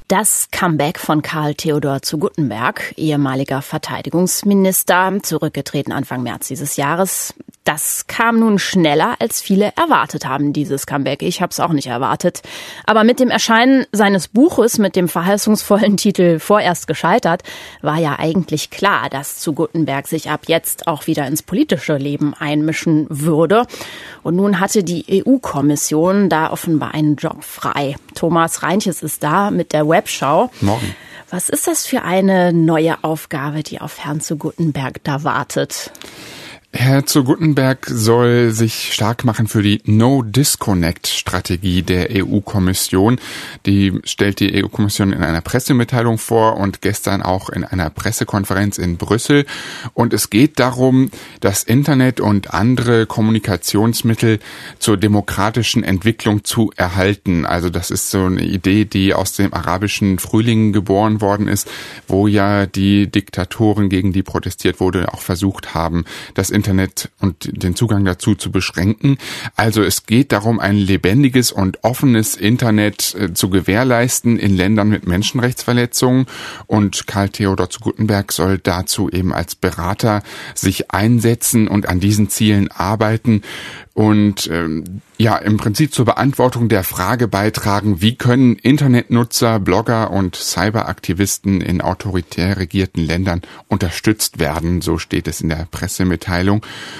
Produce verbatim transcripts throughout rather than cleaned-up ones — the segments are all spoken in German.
Das Comeback von Karl Theodor zu Guttenberg, ehemaliger Verteidigungsminister, zurückgetreten Anfang März dieses Jahres. Das kam nun schneller, als viele erwartet haben, dieses Comeback. Ich habe es auch nicht erwartet. Aber mit dem Erscheinen seines Buches mit dem verheißungsvollen Titel Vorerst gescheitert, war ja eigentlich klar, dass zu Guttenberg sich ab jetzt auch wieder ins politische Leben einmischen würde. Und nun hatte die E U-Kommission da offenbar einen Job frei. Thomas Reintjes ist da mit der Webschau. Morgen. Was ist das für eine neue Aufgabe, die auf Herrn zu Guttenberg da wartet? Herr zu Guttenberg soll sich stark machen für die No-Disconnect-Strategie der E U-Kommission. Die stellt die E U-Kommission in einer Pressemitteilung vor und gestern auch in einer Pressekonferenz in Brüssel. Und es geht darum, das Internet und andere Kommunikationsmittel zur demokratischen Entwicklung zu erhalten. Also das ist so eine Idee, die aus dem arabischen Frühling geboren worden ist, wo ja die Diktatoren, gegen die protestiert wurde, auch versucht haben, das Internet Internet und den Zugang dazu zu beschränken. Also es geht darum, ein lebendiges und offenes Internet äh, zu gewährleisten in Ländern mit Menschenrechtsverletzungen. Und Karl Theodor zu Guttenberg soll dazu eben als Berater sich einsetzen und an diesen Zielen arbeiten. Und ähm, ja, im Prinzip zur Beantwortung der Frage beitragen, wie können Internetnutzer, Blogger und Cyberaktivisten in autoritär regierten Ländern unterstützt werden, so steht es in der Pressemitteilung.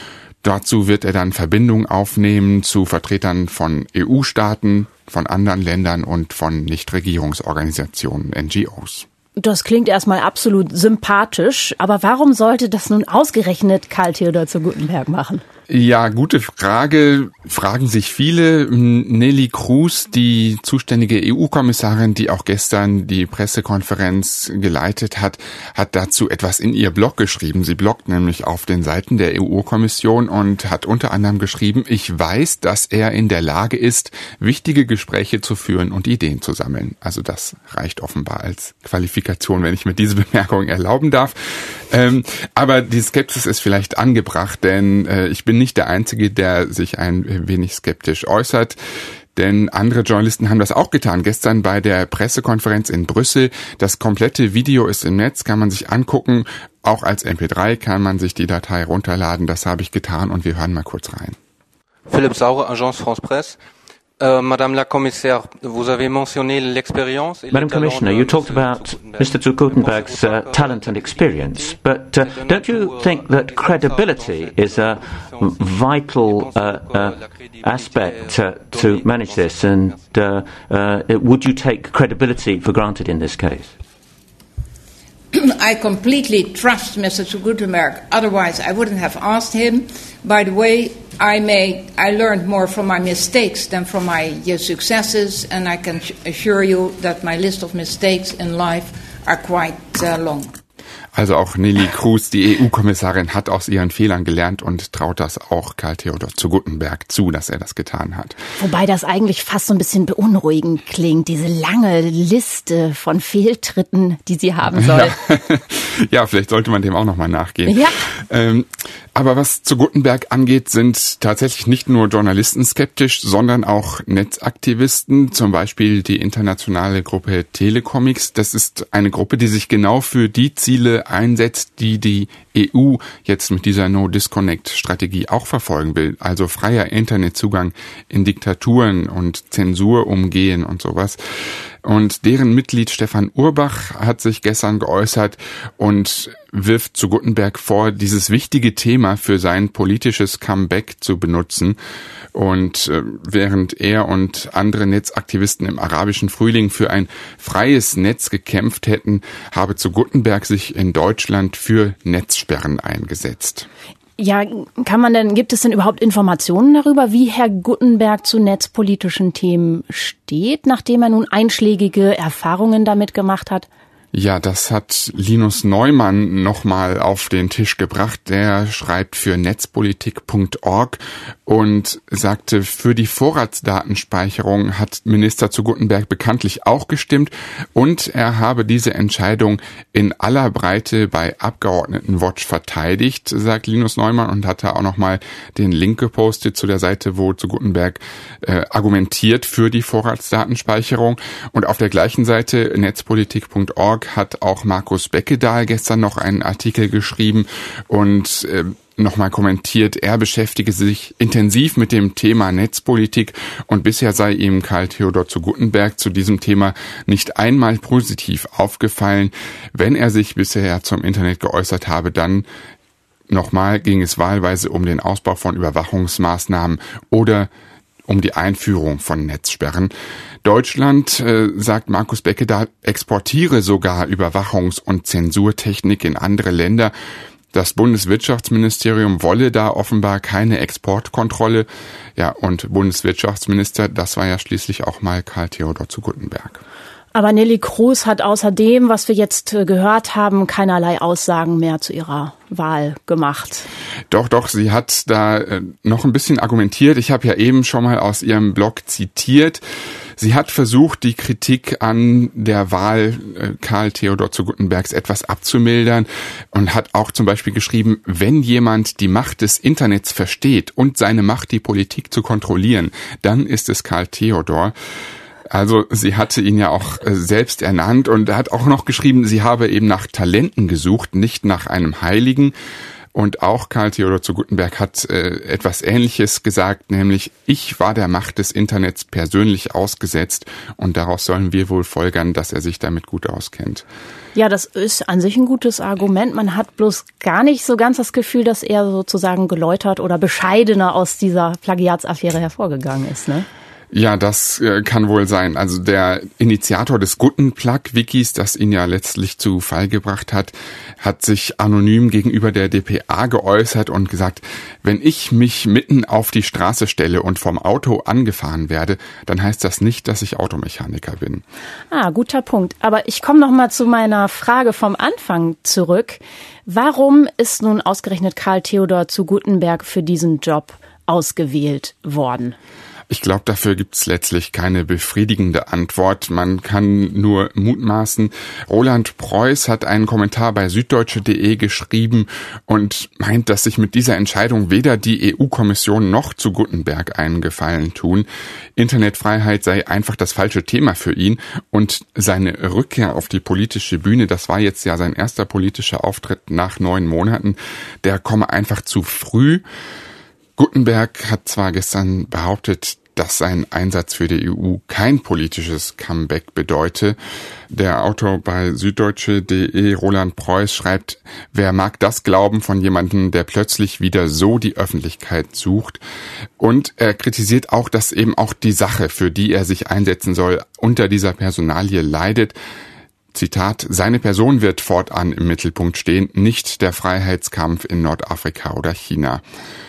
Dazu wird er dann Verbindungen aufnehmen zu Vertretern von E U-Staaten, von anderen Ländern und von Nichtregierungsorganisationen, N G Os. Das klingt erstmal absolut sympathisch, aber warum sollte das nun ausgerechnet Karl Theodor zu Guttenberg machen? Ja, gute Frage, fragen sich viele. Neelie Kroes, die zuständige E U-Kommissarin, die auch gestern die Pressekonferenz geleitet hat, hat dazu etwas in ihr Blog geschrieben. Sie bloggt nämlich auf den Seiten der E U-Kommission und hat unter anderem geschrieben, ich weiß, dass er in der Lage ist, wichtige Gespräche zu führen und Ideen zu sammeln. Also das reicht offenbar als Qualifikation, wenn ich mir diese Bemerkung erlauben darf. Ähm, aber die Skepsis ist vielleicht angebracht, denn äh, ich bin nicht der Einzige, der sich ein wenig skeptisch äußert. Denn andere Journalisten haben das auch getan. Gestern bei der Pressekonferenz in Brüssel. Das komplette Video ist im Netz, kann man sich angucken. Auch als M P drei kann man sich die Datei runterladen. Das habe ich getan und wir hören mal kurz rein. Philippe Sauer, Agence France Presse. Uh, Madame la Commissaire, vous avez mentionné l'expérience. Madam Commissioner, you talked about Mister zu Guttenberg's uh, talent and experience, but uh, don't you think that credibility is a vital uh, uh, aspect uh, to manage this, and uh, uh, would you take credibility for granted in this case? I completely trust Mister zu Guttenberg, otherwise I wouldn't have asked him. By the way, I made, I learned more from my mistakes than from my uh, successes, and I can assure you that my list of mistakes in life are quite uh, long. Also auch Neelie Kroes, die E U-Kommissarin, hat aus ihren Fehlern gelernt und traut das auch Karl Theodor zu Guttenberg zu, dass er das getan hat. Wobei das eigentlich fast so ein bisschen beunruhigend klingt, diese lange Liste von Fehltritten, die sie haben soll. Ja, ja, vielleicht sollte man dem auch nochmal nachgehen. Ja. Ähm, aber was zu Guttenberg angeht, sind tatsächlich nicht nur Journalisten skeptisch, sondern auch Netzaktivisten, zum Beispiel die internationale Gruppe Telecomics. Das ist eine Gruppe, die sich genau für die Ziele einsetzt, die die E U jetzt mit dieser No-Disconnect-Strategie auch verfolgen will. Also freier Internetzugang in Diktaturen und Zensur umgehen und sowas. Und deren Mitglied Stefan Urbach hat sich gestern geäußert und wirft zu Guttenberg vor, dieses wichtige Thema für sein politisches Comeback zu benutzen. Und äh, während er und andere Netzaktivisten im arabischen Frühling für ein freies Netz gekämpft hätten, habe zu Guttenberg sich in Deutschland für Netzsperren eingesetzt. Ja, kann man denn, gibt es denn überhaupt Informationen darüber, wie Herr Guttenberg zu netzpolitischen Themen steht, nachdem er nun einschlägige Erfahrungen damit gemacht hat? Ja, das hat Linus Neumann nochmal auf den Tisch gebracht. Der schreibt für netzpolitik punkt org und sagte, für die Vorratsdatenspeicherung hat Minister zu Guttenberg bekanntlich auch gestimmt und er habe diese Entscheidung in aller Breite bei Abgeordnetenwatch verteidigt, sagt Linus Neumann, und hat da auch nochmal den Link gepostet zu der Seite, wo zu Guttenberg äh, argumentiert für die Vorratsdatenspeicherung. Und auf der gleichen Seite netzpolitik punkt org hat auch Markus Beckedahl gestern noch einen Artikel geschrieben und äh, nochmal kommentiert, er beschäftige sich intensiv mit dem Thema Netzpolitik und bisher sei ihm Karl Theodor zu Guttenberg zu diesem Thema nicht einmal positiv aufgefallen. Wenn er sich bisher zum Internet geäußert habe, dann nochmal ging es wahlweise um den Ausbau von Überwachungsmaßnahmen oder um die Einführung von Netzsperren. Deutschland, äh, sagt Markus Beckedahl, exportiere sogar Überwachungs- und Zensurtechnik in andere Länder. Das Bundeswirtschaftsministerium wolle da offenbar keine Exportkontrolle. Ja, und Bundeswirtschaftsminister, das war ja schließlich auch mal Karl Theodor zu Guttenberg. Aber Neelie Kroes hat außerdem, was wir jetzt gehört haben, keinerlei Aussagen mehr zu ihrer Wahl gemacht. Doch, doch, sie hat da noch ein bisschen argumentiert. Ich habe ja eben schon mal aus ihrem Blog zitiert. Sie hat versucht, die Kritik an der Wahl Karl Theodor zu Guttenbergs etwas abzumildern und hat auch zum Beispiel geschrieben, wenn jemand die Macht des Internets versteht und seine Macht, die Politik zu kontrollieren, dann ist es Karl Theodor. Also sie hatte ihn ja auch selbst ernannt und hat auch noch geschrieben, sie habe eben nach Talenten gesucht, nicht nach einem Heiligen. Und auch Karl Theodor zu Guttenberg hat äh, etwas Ähnliches gesagt, nämlich ich war der Macht des Internets persönlich ausgesetzt und daraus sollen wir wohl folgern, dass er sich damit gut auskennt. Ja, das ist an sich ein gutes Argument. Man hat bloß gar nicht so ganz das Gefühl, dass er sozusagen geläutert oder bescheidener aus dieser Plagiatsaffäre hervorgegangen ist, ne? Ja, das äh, kann wohl sein. Also der Initiator des Guttenplug-Wikis, das ihn ja letztlich zu Fall gebracht hat, hat sich anonym gegenüber der D P A geäußert und gesagt, wenn ich mich mitten auf die Straße stelle und vom Auto angefahren werde, dann heißt das nicht, dass ich Automechaniker bin. Ah, guter Punkt. Aber ich komme noch mal zu meiner Frage vom Anfang zurück. Warum ist nun ausgerechnet Karl Theodor zu Guttenberg für diesen Job ausgewählt worden? Ich glaube, dafür gibt es letztlich keine befriedigende Antwort. Man kann nur mutmaßen. Roland Preuß hat einen Kommentar bei süddeutsche punkt de geschrieben und meint, dass sich mit dieser Entscheidung weder die E U-Kommission noch zu Guttenberg einen Gefallen tun. Internetfreiheit sei einfach das falsche Thema für ihn und seine Rückkehr auf die politische Bühne, das war jetzt ja sein erster politischer Auftritt nach neun Monaten, der komme einfach zu früh. Guttenberg hat zwar gestern behauptet, dass sein Einsatz für die E U kein politisches Comeback bedeute. Der Autor bei süddeutsche punkt de, Roland Preuß, schreibt, wer mag das glauben von jemandem, der plötzlich wieder so die Öffentlichkeit sucht. Und er kritisiert auch, dass eben auch die Sache, für die er sich einsetzen soll, unter dieser Personalie leidet. Zitat, seine Person wird fortan im Mittelpunkt stehen, nicht der Freiheitskampf in Nordafrika oder China.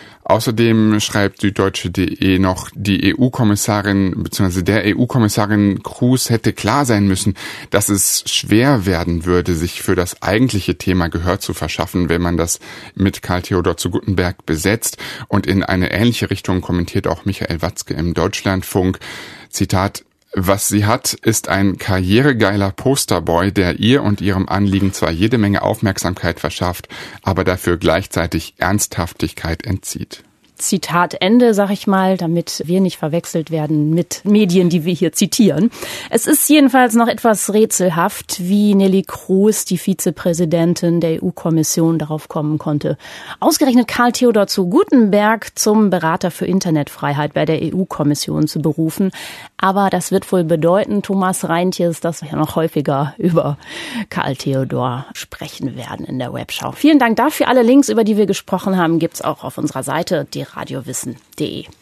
Außerdem schreibt süddeutsche punkt de noch, die E U-Kommissarin bzw. der E U-Kommissarin Kroes hätte klar sein müssen, dass es schwer werden würde, sich für das eigentliche Thema Gehör zu verschaffen, wenn man das mit Karl Theodor zu Guttenberg besetzt. Und in eine ähnliche Richtung kommentiert auch Michael Watzke im Deutschlandfunk. Zitat, was sie hat, ist ein karrieregeiler Posterboy, der ihr und ihrem Anliegen zwar jede Menge Aufmerksamkeit verschafft, aber dafür gleichzeitig Ernsthaftigkeit entzieht. Zitat Ende, sag ich mal, damit wir nicht verwechselt werden mit Medien, die wir hier zitieren. Es ist jedenfalls noch etwas rätselhaft, wie Neelie Kroes, die Vizepräsidentin der E U-Kommission, darauf kommen konnte, ausgerechnet Karl Theodor zu Guttenberg zum Berater für Internetfreiheit bei der E U-Kommission zu berufen. Aber das wird wohl bedeuten, Thomas Reintjes, dass wir noch häufiger über Karl Theodor sprechen werden in der Webschau. Vielen Dank dafür. Alle Links, über die wir gesprochen haben, gibt's auch auf unserer Seite, die radiowissen punkt de.